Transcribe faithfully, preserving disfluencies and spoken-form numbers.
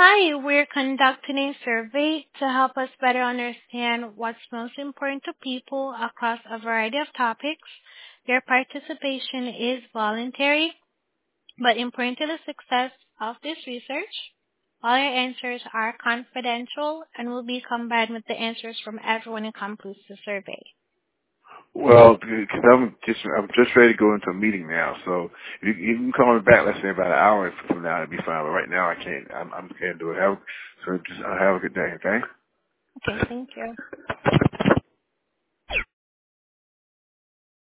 Hi, we're conducting a survey to help us better understand what's most important to people across a variety of topics. Your participation is voluntary, but important to the success of this research. All your answers are confidential and will be combined with the answers from everyone who completes the survey. Well, because I'm just I'm just ready to go into a meeting now. So if you, you can call me back, let's say about an hour from now, it'd be fine. But right now, I can't. I'm, I can't do it. Have, so just uh, have a good day, okay? Okay, thank you.